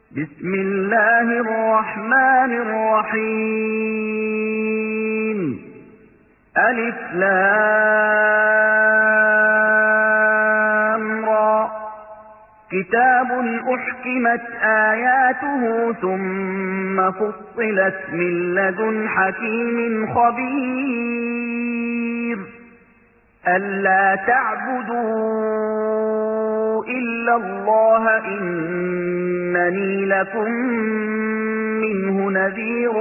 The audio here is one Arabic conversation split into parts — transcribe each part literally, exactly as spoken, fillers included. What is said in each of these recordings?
بسم الله الرحمن الرحيم. ألف لام را. كتاب أحكمت آياته ثم فصلت من لدن حكيم خبير. ألا تعبدوا إلا الله إنني لكم منه نذير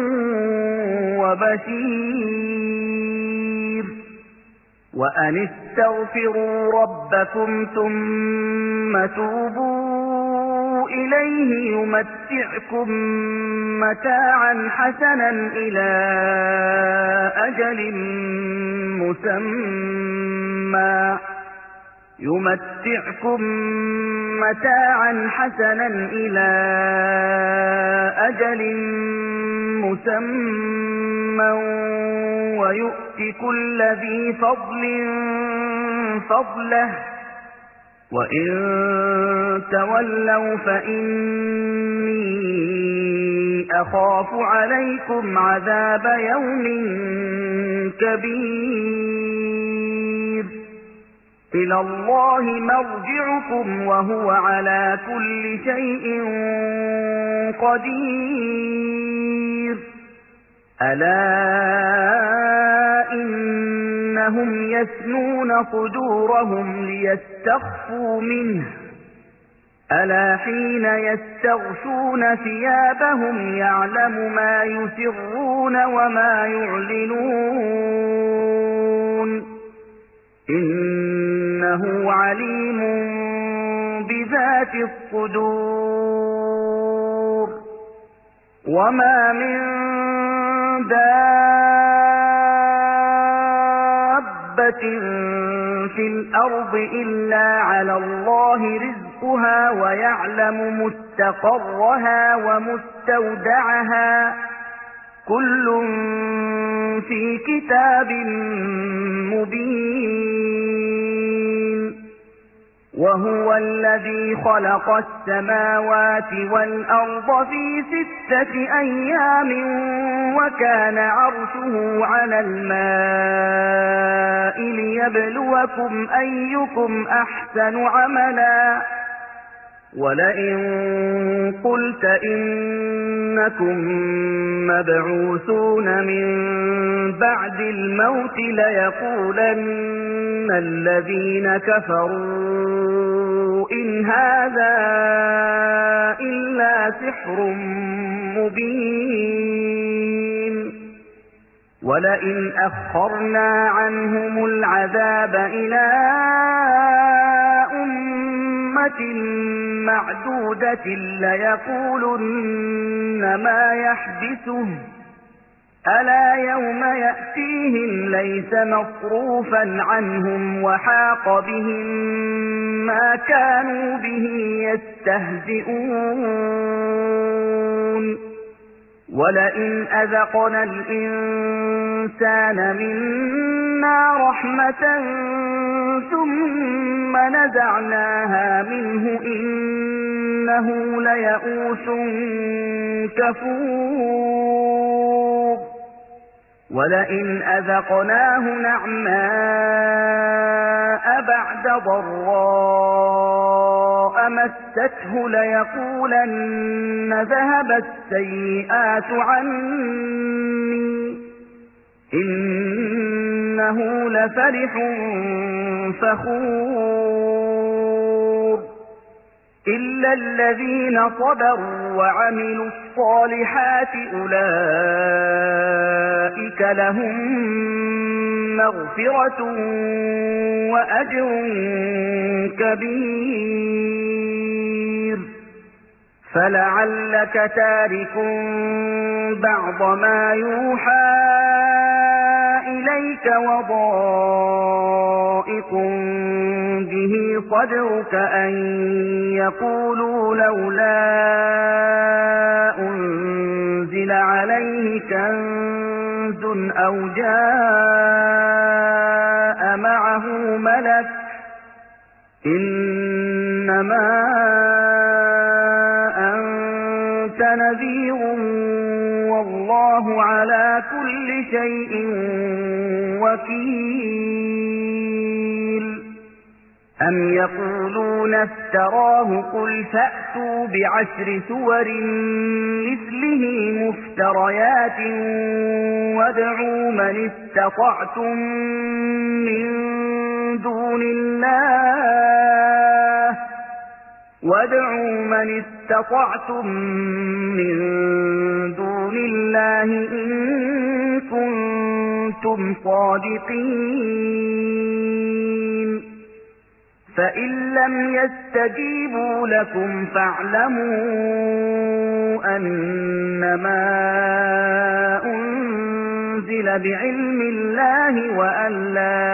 وبشير. وأن استغفروا ربكم ثم توبوا إليه يمتعكم متاعا حسنا إلى أجل مسمى يمتعكم متاعا حسنا إلى أجل مسمى ويؤت كل ذي فضل فضله وإن تولوا فإني أخاف عليكم عذاب يوم كبير. إلى الله مرجعكم وهو على كل شيء قدير. ألا إنهم يثنون صدورهم ليستخفوا منه ألا حين يستغشون ثيابهم يعلم ما يسرون وما يعلنون إنه عليم بذات الصدور. وما من دابة في الأرض إلا على الله رزقها ويعلم مستقرها ومستودعها كل في كتاب مبين. وهو الذي خلق السماوات والأرض في ستة أيام وكان عرشه على الماء ليبلوكم أيكم أحسن عملا. ولئن قلت إنكم مبعوثون من بعد الموت ليقولن الذين كفروا إن هذا إلا سحر مبين. ولئن أخرنا عنهم العذاب إلى أمة معدودة ليقولن ما يحبسه ألا يوم يأتيهم ليس مصروفا عنهم وحاق بهم ما كانوا به يستهزئون. ولئن أذقنا الإنسان منا رحمة ثم نزعناها منه إنه ليئوس كفور. ولئن أذقناه نعماء بعد ضراء مسته ليقولن ذهب السيئات عني إنه لفرح فخور. إلا الذين صبروا وعملوا الصالحات أولئك لهم مغفرة وأجر كبير. فلعلك تارك بعض ما يوحى إليك وضائق به صدرك أن يقولوا لولا أنزل عليه كنز أو جاء معه ملك إنما أنت نذير والله على كل شيء وكيل أم يقولون افتراه قل فأتوا بعشر سور مثله مفتريات وادعوا من استطعتم من دون الله وادعوا من استطعتم من دون الله إن كنتم صادقين فإن لم يستجيبوا لكم فاعلموا أنما أنزل بعلم الله وأن لا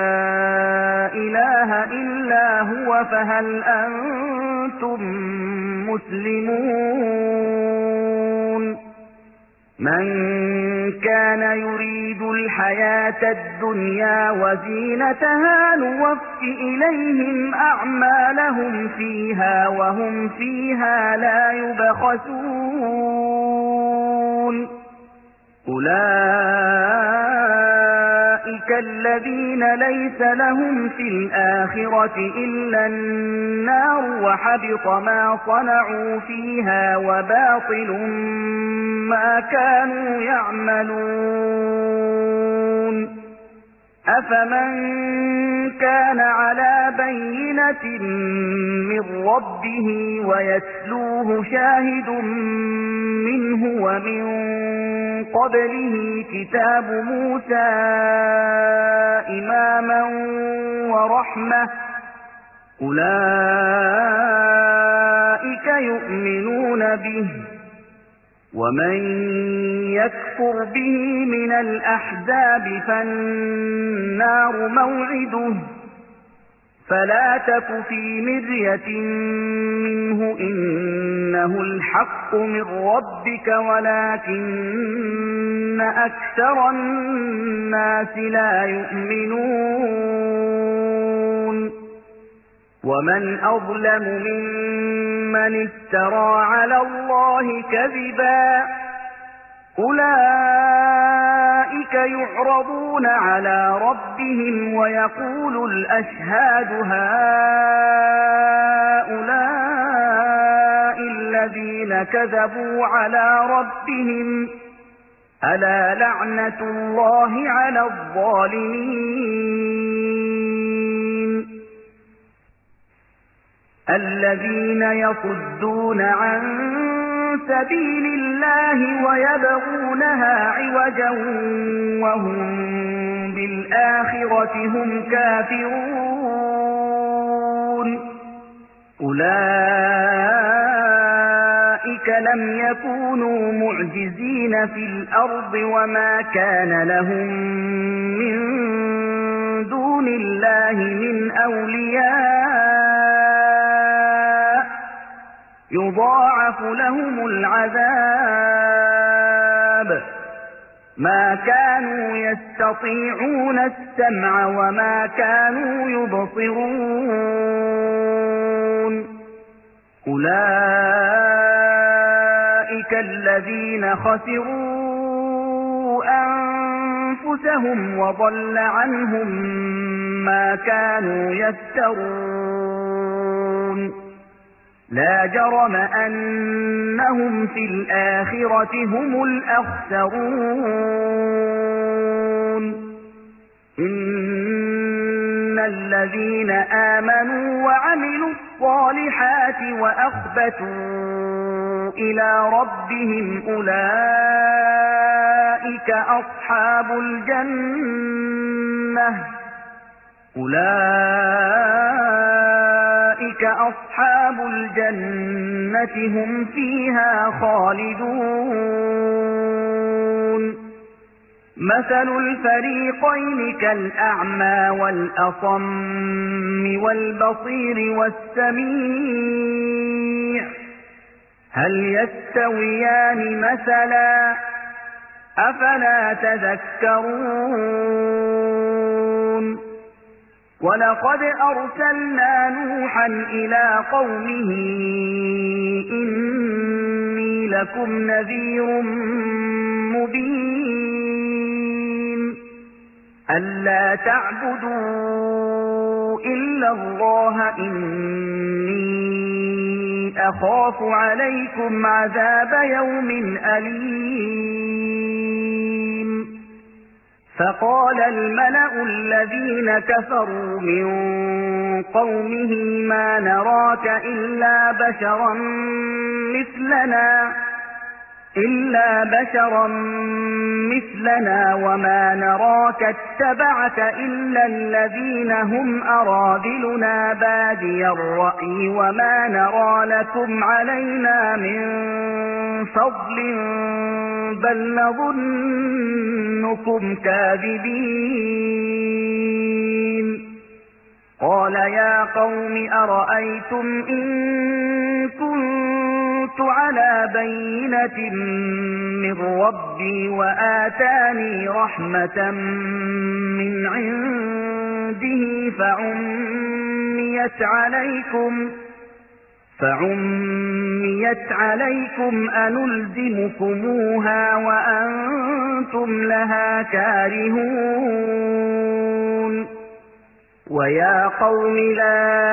إله إلا هو فهل أنتم مسلمون من كان يريد الحياة الدنيا وزينتها نوف إليهم أعمالهم فيها وهم فيها لا يبخسون أولئك الذين ليس لهم في الآخرة إلا النار وحبط ما صنعوا فيها وباطل ما كانوا يعملون أفمن كان على بينة من ربه ويتلوه شاهد منه ومن قبله كتاب موسى إماما ورحمة أولئك يؤمنون به ومن يكفر به من الأحزاب فالنار موعده فلا تك في مرية منه إنه الحق من ربك ولكن أكثر الناس لا يؤمنون ومن أظلم ممن افترى على الله كذبا أولئك يعرضون على ربهم ويقول الأشهاد هؤلاء الذين كذبوا على ربهم ألا لعنة الله على الظالمين الذين يصدون عن سبيل الله ويبغونها عوجا وهم بالآخرة هم كافرون أولئك لم يكونوا معجزين في الأرض وما كان لهم من دون الله من أولياء يضاعف لهم العذاب ما كانوا يستطيعون السمع وما كانوا يبصرون أولئك الذين خسروا أنفسهم وضل عنهم ما كانوا يفترون لا جرم أنهم في الآخرة هم الأخسرون إن الذين آمنوا وعملوا الصالحات وأخبتوا إلى ربهم أولئك أصحاب الجنة أولئك أصحاب الجنة هم فيها خالدون مثل الفريقين كالأعمى والأصم والبصير والسميع هل يستويان مثلا أفلا تذكرون ولقد أرسلنا نوحا إلى قومه إني لكم نذير مبين ألا تعبدوا إلا الله إني أخاف عليكم عذاب يوم أليم فقال الملأ الذين كفروا من قومه ما نراك إلا بشرا مثلنا إلا بشرا مثلنا وما نراك اتبعك إلا الذين هم أراذلنا بادي الرأي وما نرى لكم علينا من فضل بل نظنكم كاذبين قال يا قوم أرأيتم إن كنت على بينة من ربي وآتاني رحمة من عنده فعميت عليكم فعميت عليكم أنلزمكموها وأنتم لها كارهون ويا قوم لا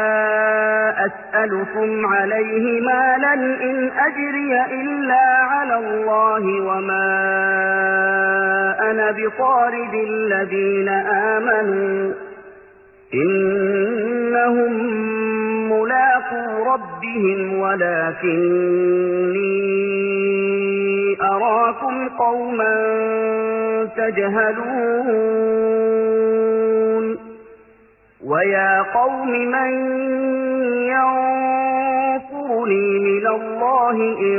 أسألكم عليه مالا إن أجري إلا على الله وما أنا بطارد الذين آمنوا إنهم ملاقو ربهم ولكني أراكم قوما تجهلون ويا قوم من ينصرني من الله إن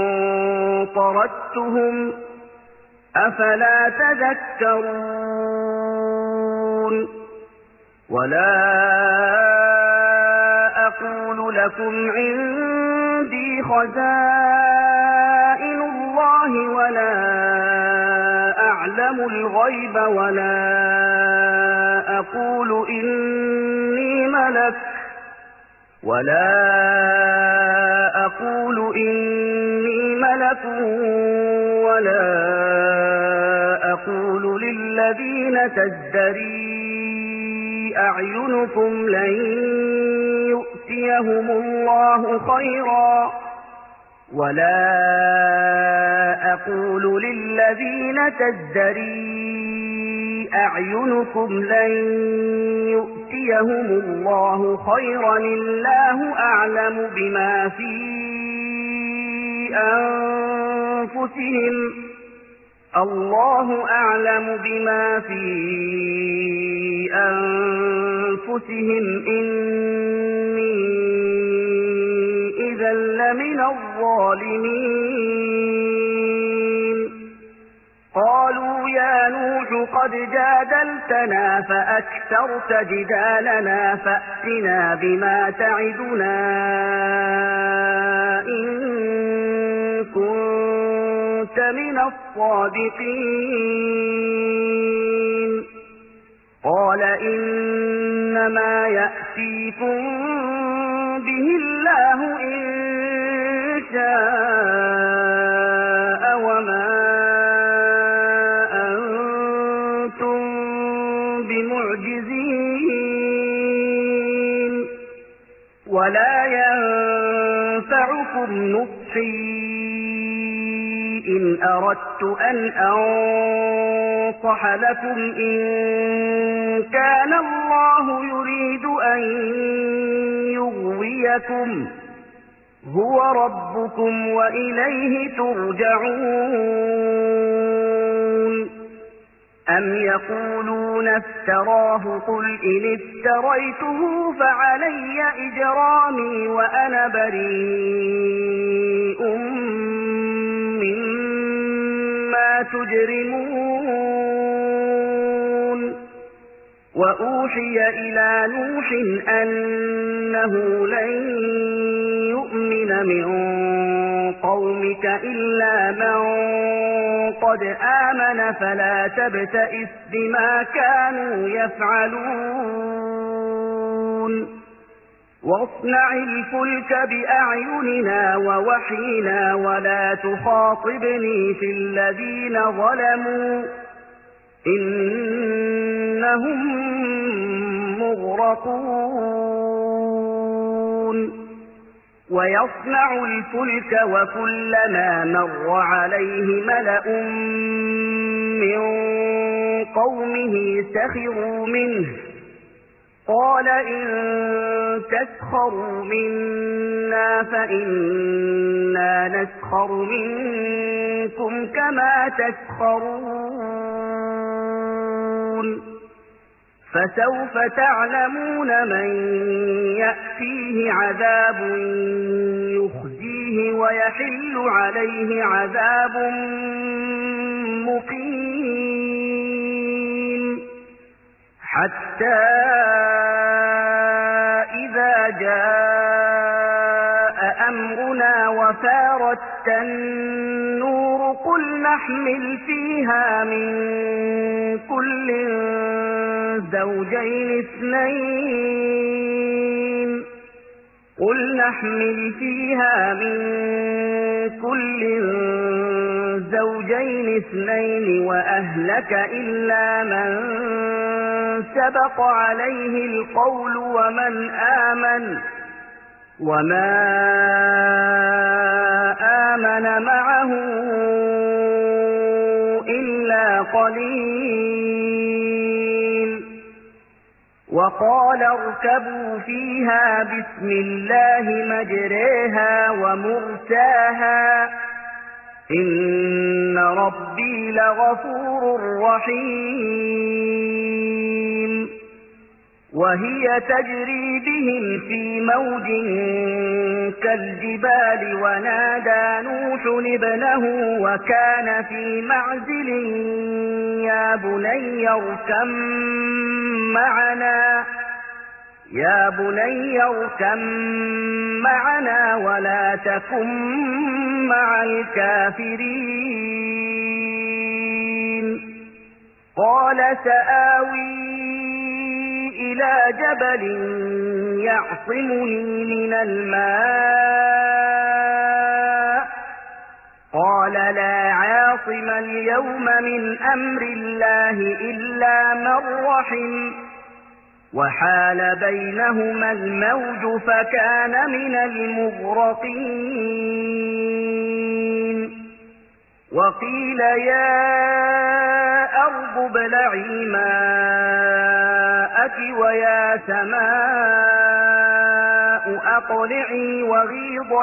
طردتهم أفلا تذكرون ولا أقول لكم عندي خزائن الله ولا أعلم الغيب ولا أقول إني ملك ولا أقول إني ملك ولا أقول للذين تزدري أعينكم لن يؤتيهم الله خيرا ولا أقول للذين تزدري أعينكم لن يؤتيهم الله خيرا الله أعلم بما في أنفسهم الله أعلم بما في أنفسهم إني إذا لمن الظالمين قالوا يا نوح قد جادلتنا فأكثرت جدالنا فأتنا بما تعدنا إن كنت من الصادقين قال إنما يأتيكم به الله إن شاء وما أنتم بمعجزين ولا ينفعكم نصحي إن أردت أن أنصح لكم إن كان الله يريد أن يغويكم هو ربكم وإليه ترجعون أم يقولون افتراه قل إن افتريته فعلي إجرامي وأنا بريء مما تجرمون وأوحي إلى نوح أنه لن يؤمن من قومك إلا من قد آمن فلا تبتئس بما كانوا يفعلون واصنع الفلك بأعيننا ووحينا ولا تخاطبني في الذين ظلموا إنهم مغرقون ويصنع الفلك وكلما مر عليه ملأ من قومه سخروا منه قال إن تسخروا منا فإنا نسخر منكم كما تسخرون فسوف تعلمون من يأتيه عذاب يخزيه ويحل عليه عذاب مقيم حتى إذا جاء أمرنا وفارت النور قل نحمل فيها من كل زوجين اثنين قل نحمل فيها من كل زوجين اثنين وأهلك إلا من سبق عليه القول ومن آمن وما آمن معه إلا قليل وقال اركبوا فيها بسم الله مجريها ومرساها إن ربي لغفور رحيم وهي تجري بهم في موج كالجبال ونادى نوح ابنه وكان في معزل يا بني اركب معنا يا بني اركب معنا ولا تكن مع الكافرين قال سآوي إلى جبل يعصمني من الماء قال لا عاصم اليوم من أمر الله إلا من رحم وحال بينهما الموج فكان من المغرقين وقيل يا أرض ابلعي ماءك ويا سماء أقلعي وغيض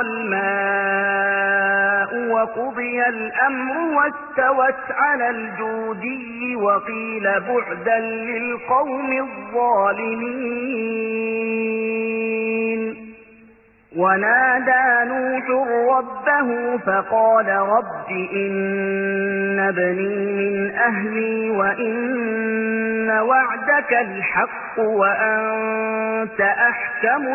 الماء وقضي الأمر واستوت على الجودي وقيل بعدا للقوم الظالمين ونادى نوح ربه فقال رب إن ابني من أهلي وإن وعدك الحق وأنت أحكم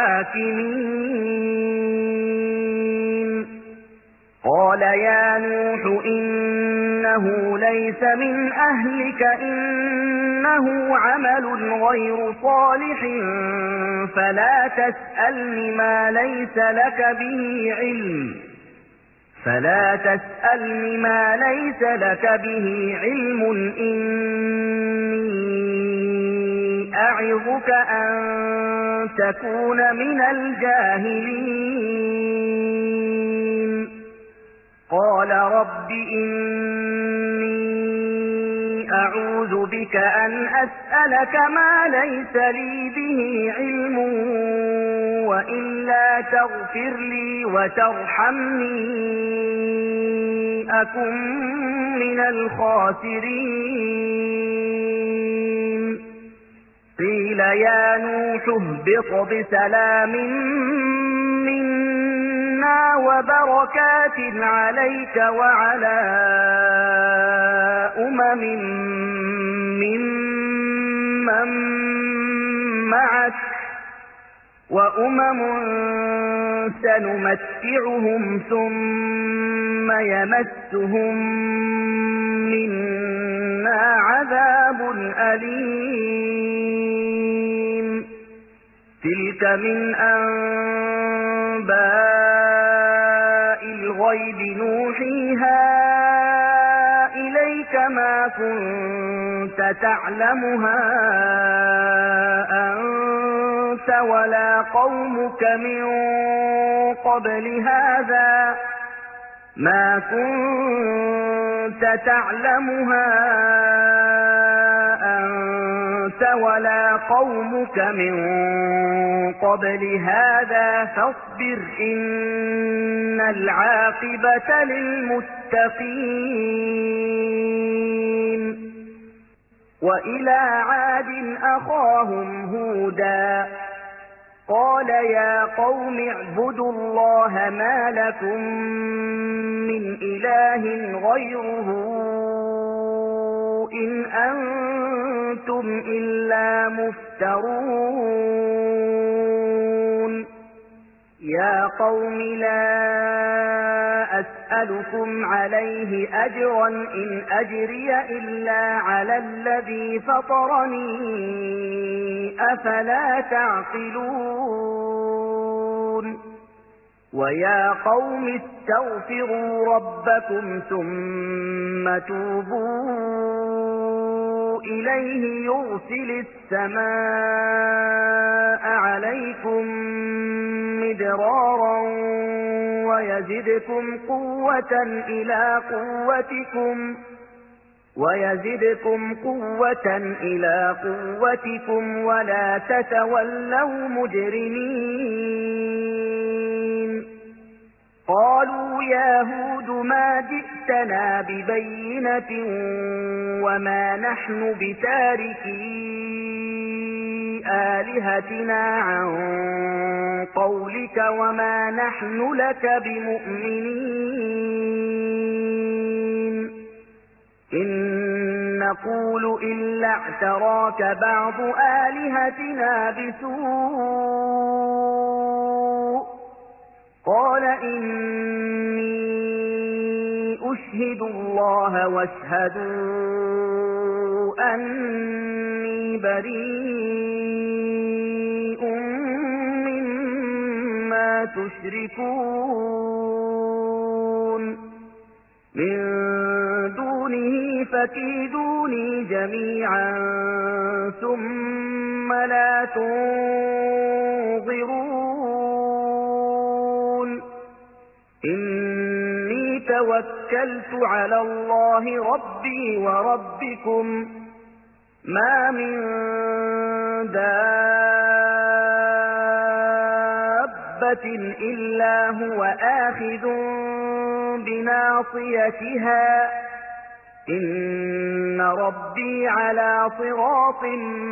الحاكمين قال يا نوح إنه ليس من أهلك إنه عمل غير صالح فلا تسألني ما ليس لك به علم فلا تسألني ما ليس لك به علم إني أعظك أن تكون من الجاهلين قال رب إني أعوذ بك أن أسألك ما ليس لي به علم وإلا تغفر لي وترحمني أكن من الخاسرين قيل يا نوح اهبط بسلام منا وبركات عليك وعلى أمم ممن معك وأمم سنمتعهم ثم يمسهم منا عذاب أليم تلك من أنباء الغيب نوحيها إليك ما كنت تعلمها أنت ولا قومك من قبل هذا ما كنت تعلمها أنت ولا قومك من قبل هذا فاصبر إن العاقبة للمتقين وإلى عاد أخاهم هودا قال يا قوم اعبدوا الله ما لكم من إله غيره إن أنتم إلا مفترون يا قوم لا أسألكم عليه أجرا إن أجري إلا على الذي فطرني أفلا تعقلون ويا قوم استغفروا ربكم ثم توبوا إليه يرسل السماء عليكم مدرارا ويزدكم قوة إلى قوتكم ويزدكم قوة إلى قوتكم ولا تتولوا مجرمين قالوا يا هود ما جئتنا ببينة وما نحن بتاركي آلهتنا عن قولك وما نحن لك بمؤمنين إن نقول إلا اعتراك بعض آلهتنا بسوء قال إني أشهد الله واشهدوا أني بريء مما تشركون من دونه فكيدوني جميعا ثم لا تنظرون إني توكلت على الله ربي وربكم ما من دابة إلا هو آخذ بناصيتها إن ربي على صراط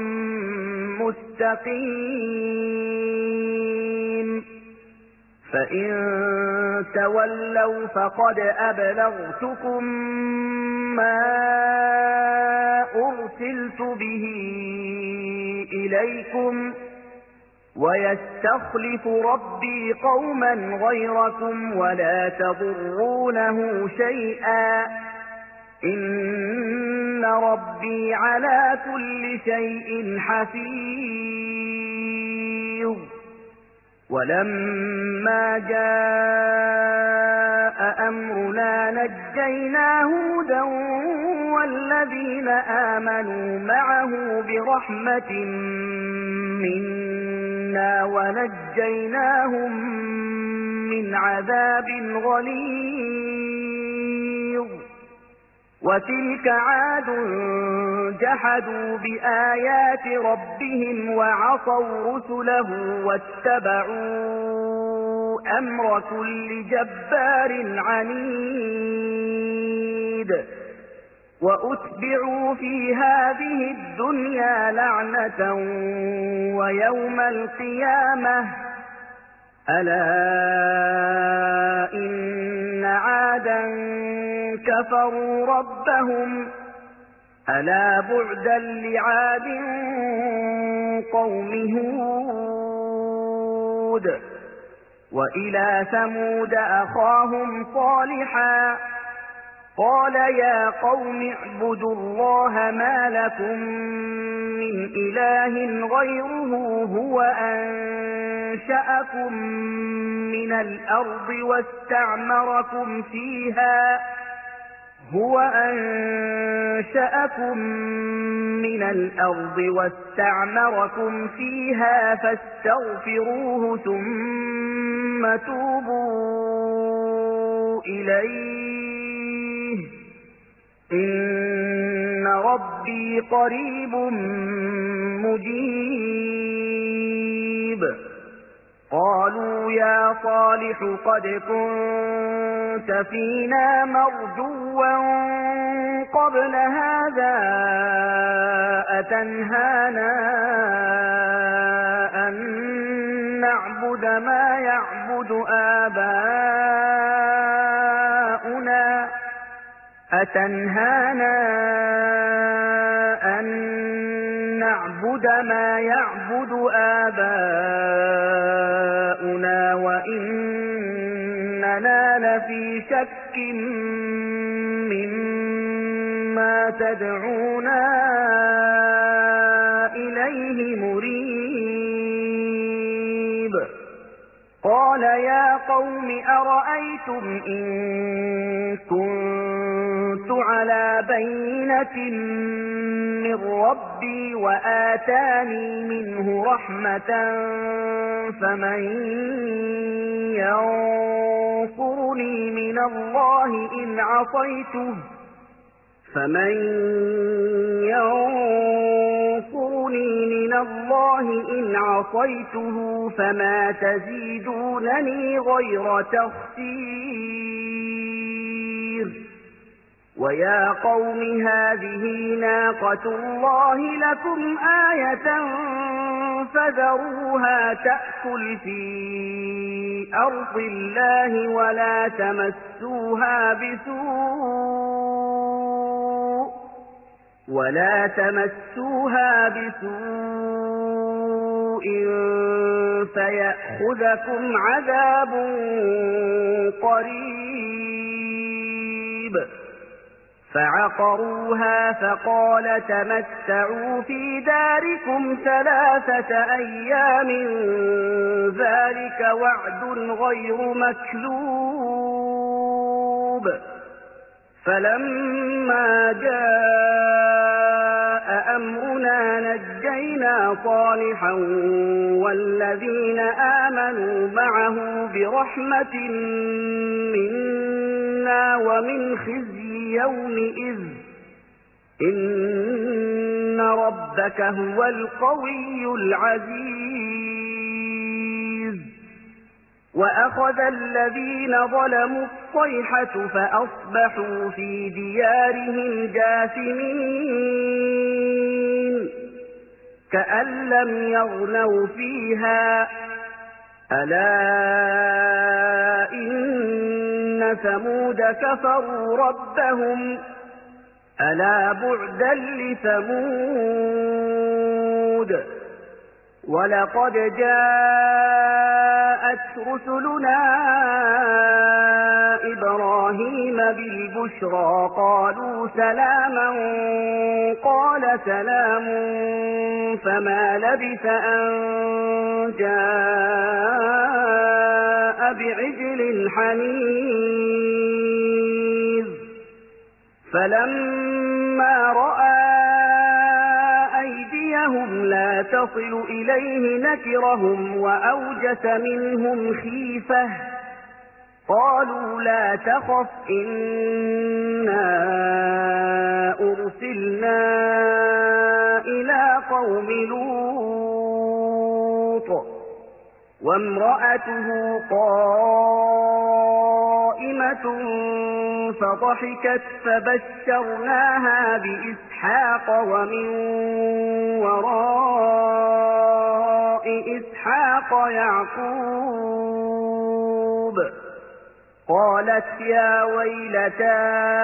مستقيم فإن تولوا فقد أبلغتكم ما أرسلت به إليكم ويستخلف ربي قوما غيركم ولا تضرونه شيئا إن ربي على كل شيء حفيظ ولما جاء أمرنا نجينا هودا والذين آمنوا معه برحمة منا ونجيناهم من عذاب غليظ وتلك عاد جحدوا بآيات ربهم وعصوا رسله واتبعوا أمر كل جبار عنيد وأتبعوا في هذه الدنيا لعنة ويوم القيامة ألا إن عادا كفروا ربهم ألا بعدا لعاد قوم هود وإلى ثمود أخاهم صالحا قال يا قوم اعبدوا الله ما لكم من إله غيره هو أنشأكم من الأرض واستعمركم فيها هو أنشأكم من الأرض واستعمركم فيها فاستغفروه ثم توبوا إليه إن ربي قريب مجيب قالوا يا صالح قد كنت فينا مرجوا قبل هذا أتنهانا أن نعبد ما يعبد آباؤنا أتنهانا أن نعبد ما يعبد آباؤنا وإننا لفي شك مما تدعونا إليه مريب قال يا قوم أرأيتم إن كنت على بينة من ربي وآتاني منه رحمة فمن ينصرني من الله إن عصيته فمن ينصرني من الله إن عصيته فما تزيدونني غير تخسير ويا قوم هذه ناقة الله لكم آية فذروها تأكل في أرض الله ولا تمسوها بسوء ولا تمسوها بسوء فيأخذكم عذاب قريب فعقروها فقال تمتعوا في داركم ثلاثة أيام ذلك وعد غير مكذوب فلما جاء أمرنا نجينا صالحا والذين آمنوا معه برحمة منا ومن خزي يومئذ إن ربك هو القوي العزيز وأخذ الذين ظلموا الصيحة فأصبحوا في ديارهم جاثمين كأن لم يغنوا فيها ألا إن ثمود كفروا ربهم ألا بعدا لثمود ولقد جاءت رسلنا إبراهيم بالبشرى قالوا سلاما قال سلام فما لبث أن جاء بعجل حنيذ فلما رأى أيديهم لا تصل إليه نكرهم وأوجس منهم خيفة قالوا لا تخف إنا أرسلنا إلى قوم لوط وامرأته قائمة فضحكت فبشرناها بإسحاق ومن وراء إسحاق يعقوب قالت يا ويلتى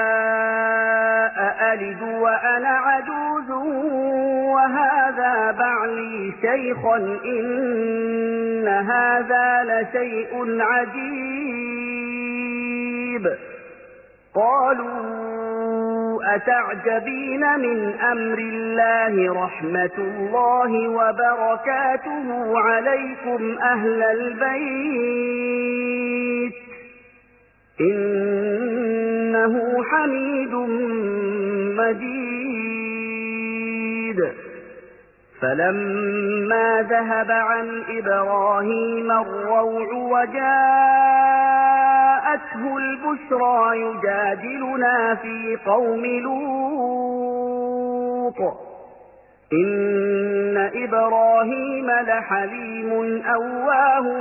أألد وأنا عجوز وهذا بعلي شيخا إن هذا لشيء عجيب قالوا ولا تعجبين من أمر الله رحمة الله وبركاته عليكم أهل البيت إنه حميد مجيد فلما ذهب عن إبراهيم الروع وجاءته البشرى يجادلنا في قوم لوط إن إبراهيم لحليم أواه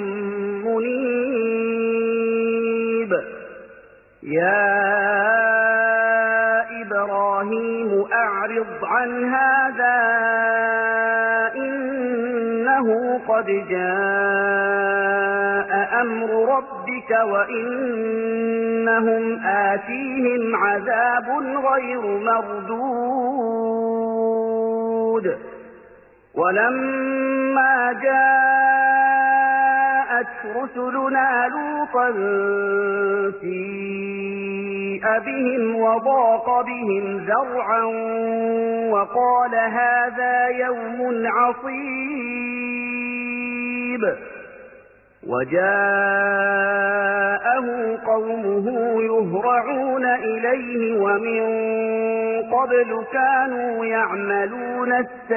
منيب يا إبراهيم أعرض عن هذا إنه قد جاء أمر ربك وإنهم آتيهم عذاب غير مردود ولما جاءت رسلنا لوطا سيء بهم وضاق بهم ذرعا وقال هذا يوم عصيب وجاءه قومه يهرعون إليه ومن قبل كانوا يعملون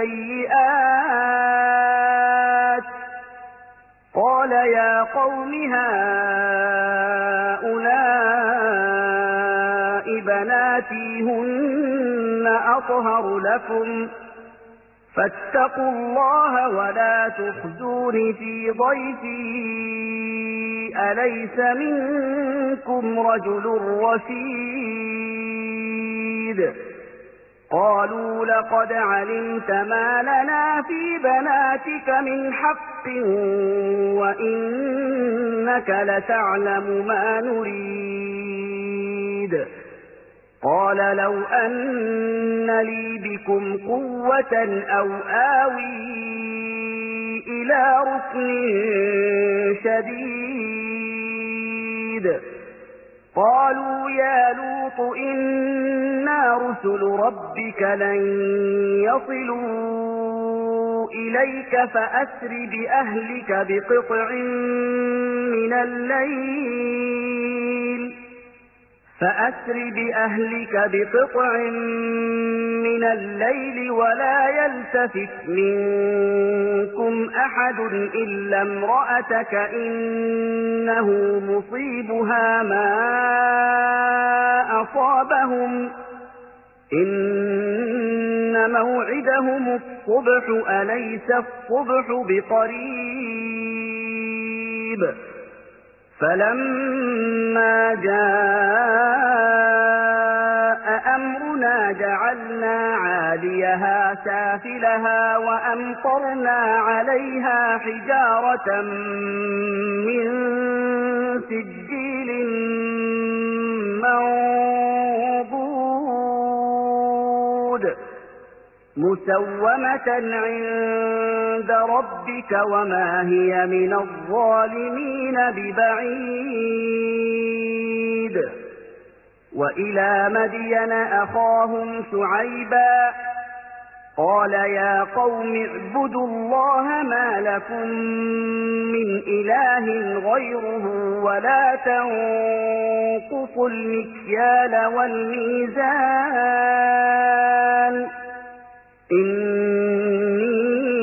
السيئات قال يا قوم هؤلاء بناتي هن أطهر لكم فاتقوا الله ولا تخزون في ضيفي أليس منكم رجل رشيد قالوا لقد علمت ما لنا في بناتك من حق وإنك لتعلم ما نريد قال لو أن لي بكم قوة أو آوي إلى ركن شديد قالوا يا لوط إنا رسل ربك لن يصلوا إليك فأسر بأهلك بقطع من الليل فأسر بأهلك بقطع من الليل ولا يلتفت منكم أحد إلا امرأتك إنه مصيبها ما أصابهم إن موعدهم الصبح أليس الصبح بقريب فلما جاء أمرنا جعلنا عاليها سافلها وأمطرنا عليها حجارة من سجيل منضود مسومة عند ربك وما هي من الظالمين ببعيد وإلى مدين أخاهم شعيبا قال يا قوم اعبدوا الله ما لكم من إله غيره ولا تنقصوا المكيال والميزان إني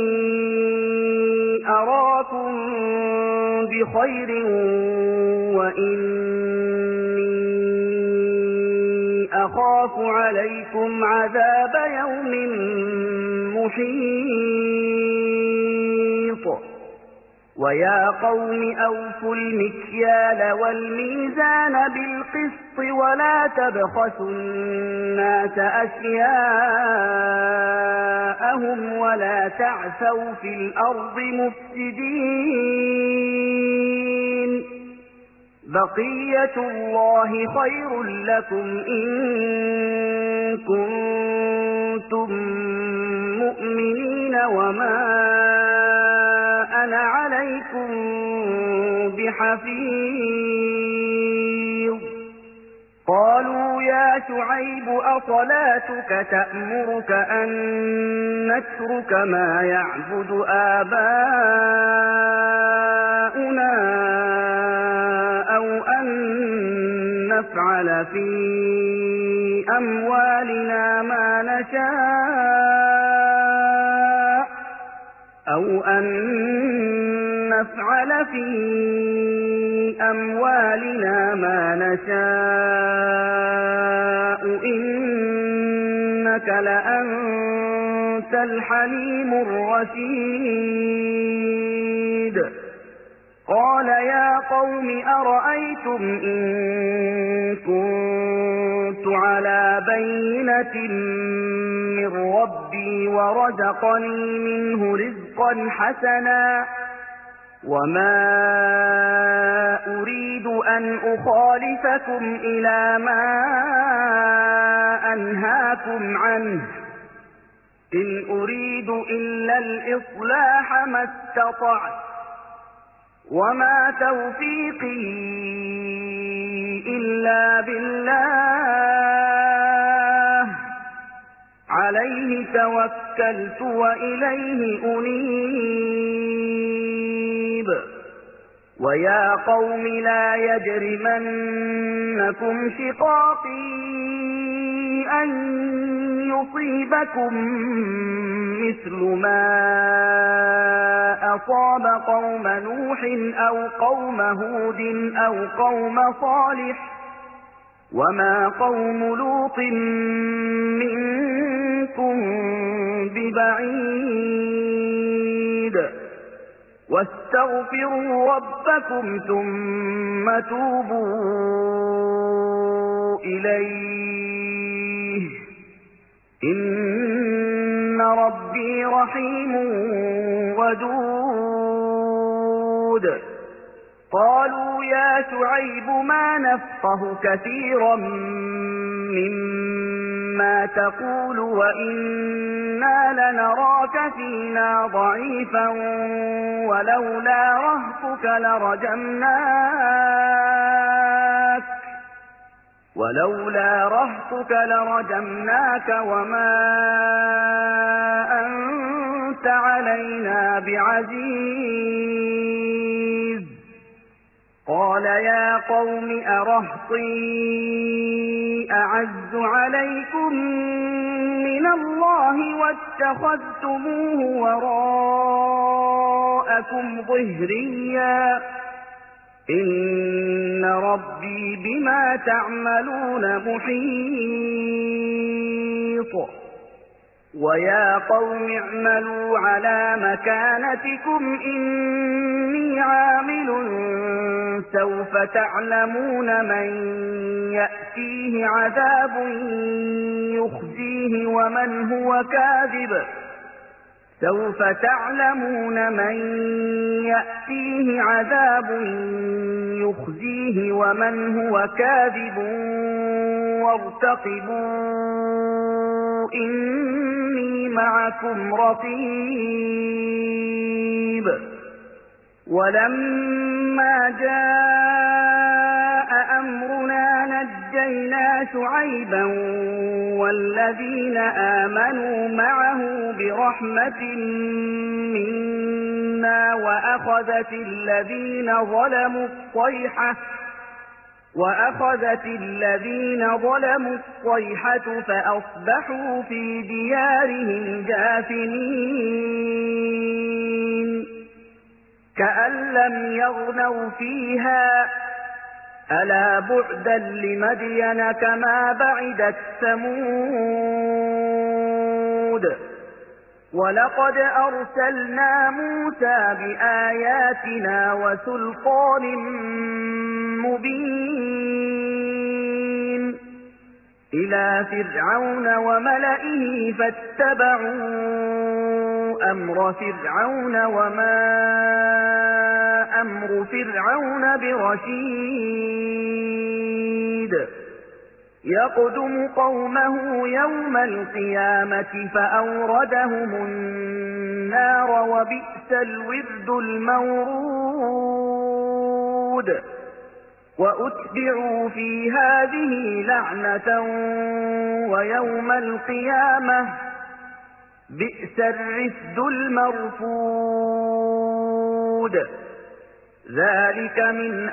أراكم بخير وإني أخاف عليكم عذاب يوم محيط ويا قوم أوفوا المكيال والميزان بالقسط ولا تبخسوا الناس أشياءهم ولا تعثوا في الأرض مفسدين بقية الله خير لكم إن كنتم مؤمنين وما أنا عليكم بحفيظ قالوا يا يا شعيب أصلاتك تأمرك أن نترك ما يعبد آباؤنا أو أن نفعل في أموالنا ما نشاء أو أن نفعل في أموالنا ما نشاء إنك لأنت الحليم الرشيد قال يا قوم أرأيتم إن كنت على بينة من ربي ورزقني منه رزقا حسنا وما أريد أن أخالفكم إلى ما أنهاكم عنه إن أريد إلا الإصلاح ما استطعت وما توفيقي إلا بالله عليه توكلت وإليه أنيب ويا قوم لا يجرمنكم شقاقي أن يصيبكم مثل ما أصاب قوم نوح أو قوم هود أو قوم صالح وما قوم لوط منكم ببعيد واستغفروا ربكم ثم توبوا إليه إن ربي رحيم ودود قالوا يا شعيب ما نفقه كثيرا مما تقول وإنا لنراك فينا ضعيفا ولولا رهطك لرجمناك ولولا رهطك لرجمناك وما أنت علينا بعزيز قال يا قوم أرهطي أعز عليكم من الله واتخذتموه وراءكم ظهريا إن ربي بما تعملون محيط ويا قوم اعملوا على مكانتكم إني عامل سوف تعلمون من يأتيه عذاب يخزيه ومن هو كاذب سوف تعلمون من يأتيه عذاب يخزيه ومن هو كاذب وارتقبوا إني معكم رقيب ولما جاء أمرنا نجينا شعيبا والذين آمنوا معه برحمة منا وأخذت الذين ظلموا الصيحة وأخذت الذين ظلموا الصيحة فأصبحوا في ديارهم جاثمين كأن لم يغنوا فيها ألا بعدا لمدين كما بعدت ثمود ولقد أرسلنا موسى بآياتنا وسلطان مبين إلى فرعون وملئه فاتبعوا أمر فرعون وما أمر فرعون برشيد يقدم قومه يوم القيامة فأوردهم النار وبئس الورد المورود وأتبعوا في هذه لعنة ويوم القيامة بئس الرفد المرفود ذلك من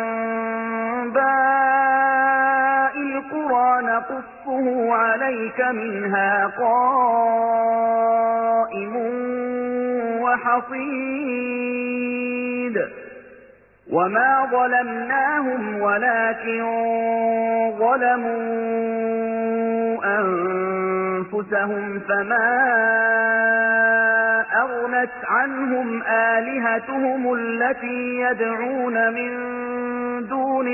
أنباء القرى نقصه عليك منها قائم وحصيد وما ظلمناهم ولكن ظلموا أنفسهم فما أغنت عنهم آلهتهم التي يدعون من دون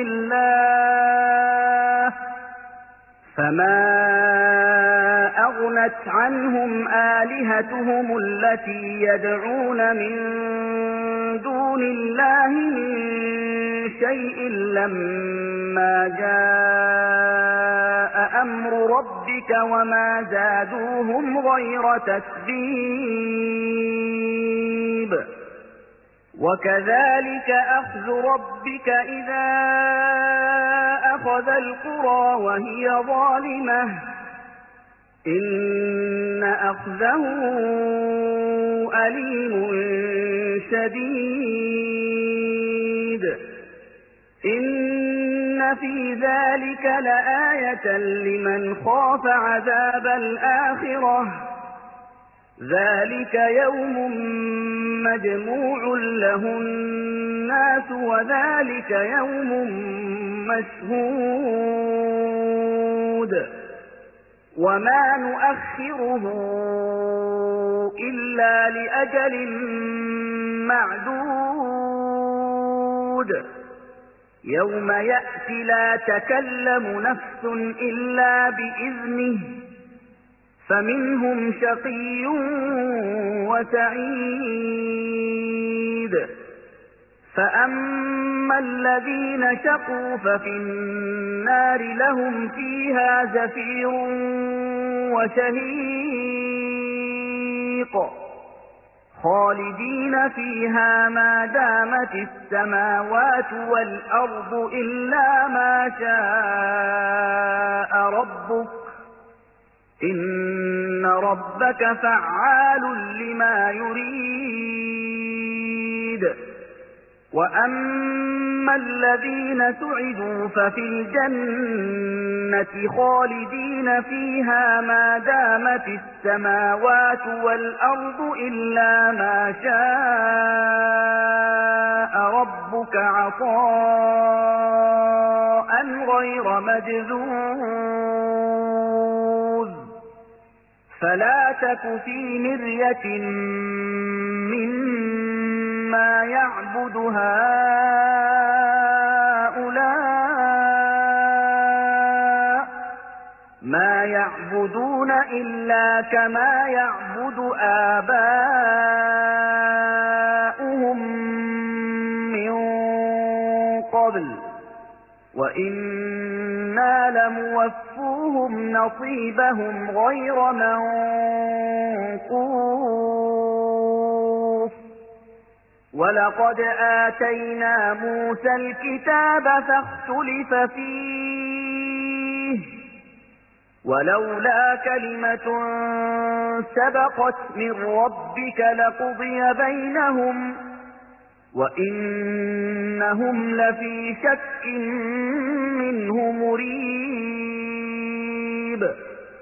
الله فما أغنت عنهم آلهتهم التي يدعون من دون الله من شيء لما جاء أمر ربك وما زادوهم غير تتبيب وكذلك أخذ ربك إذا أخذ القرى وهي ظالمة إن أخذه أليم شديد إن في ذلك لآية لمن خاف عذاب الآخرة ذلك يوم مجموع له الناس وذلك يوم مشهود وما نؤخره إلا لأجل معدود يوم يأتي لا تكلم نفس إلا بإذنه فمنهم شقي وسعيد فأما الذين شقوا ففي النار لهم فيها زفير وشهيق خالدين فيها ما دامت السماوات والأرض إلا ما شاء ربك إن ربك فعال لما يريد وأما الذين سعدوا ففي الجنة خالدين فيها ما دامت السماوات والأرض إلا ما شاء ربك عطاء غير مجذوذ فلا تك في مرية مما يعبد هؤلاء ما يعبدون إلا كما يعبد آباؤهم من قبل وإنا لموفوهم نصيبهم غير منقوص ولقد آتينا موسى الكتاب فاختلف فيه ولولا كلمة سبقت من ربك لقضي بينهم وإنهم لفي شك منه مريب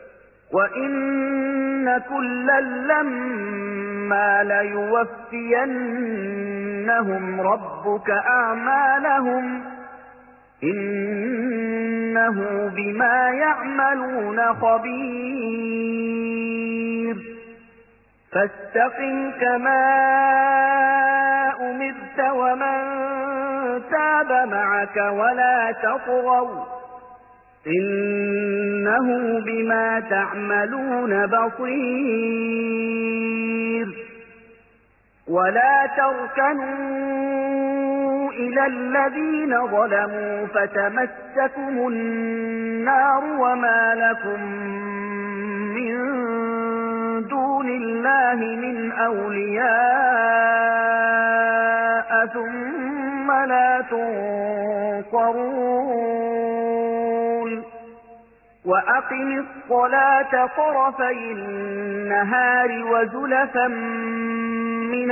وإن كلا لما ليوفينهم ربك أعمالهم إنه بما يعملون خبير فاستقم كما أمرت ومن تاب معك ولا تطغوا إنه بما تعملون بصير ولا تركنوا إلى الذين ظلموا فتمسكم النار وما لكم من دون الله من أولياء ثم لا ينصرون وأقم الصلاة طرفي النهار وزلفا من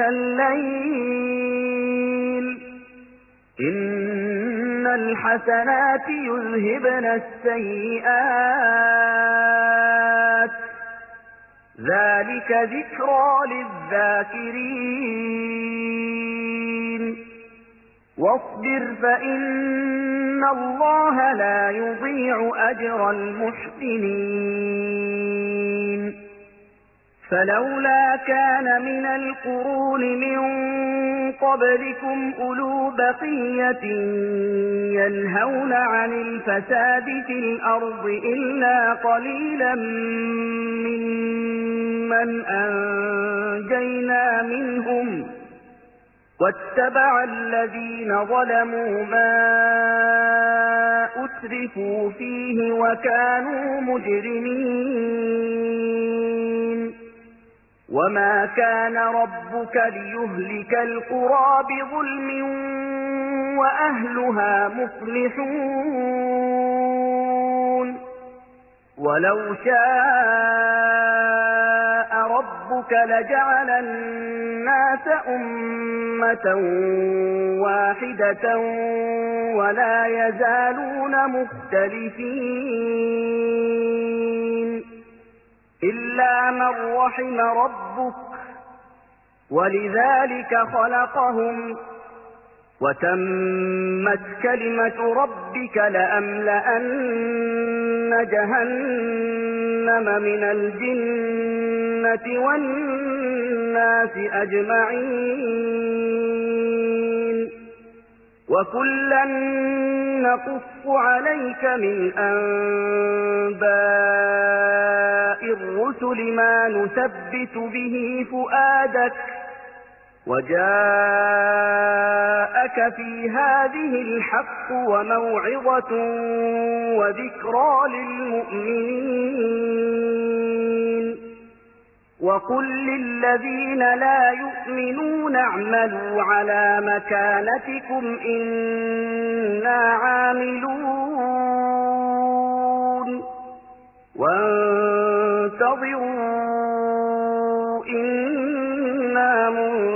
الليل إن الحسنات يذهبن السيئات ذلك ذكرى للذاكرين واصبر فإن الله لا يضيع أجر المحسنين فلولا كان من القرون من قبلكم أولو بقية ينهون عن الفساد في الأرض إلا قليلا ممن أنجينا منهم واتبع الذين ظلموا ما أترفوا فيه وكانوا مجرمين وما كان ربك ليهلك القرى بظلم وأهلها مصلحون ولو شاء ربك لجعل الناس أمة واحدة ولا يزالون مختلفين إلا من رحم ربك ولذلك خلقهم وتمت كلمة ربك لأملأن جهنم من الجنة والناس أجمعين وكلا نقص عليك من أنباء الرسل ما نثبت به فؤادك وجاءك في هذه الحق وموعظة وذكرى للمؤمنين وقل للذين لا يؤمنون اعملوا على مكانتكم إنا عاملون وانتظروا إنا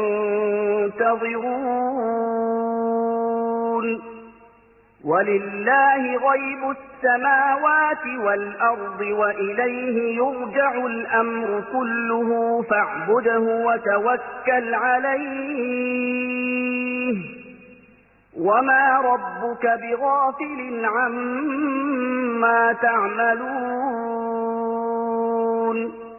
منتظرون ولله غيب السماوات والأرض وإليه يرجع الأمر كله فاعبده وتوكل عليه وما ربك بغافل عما تعملون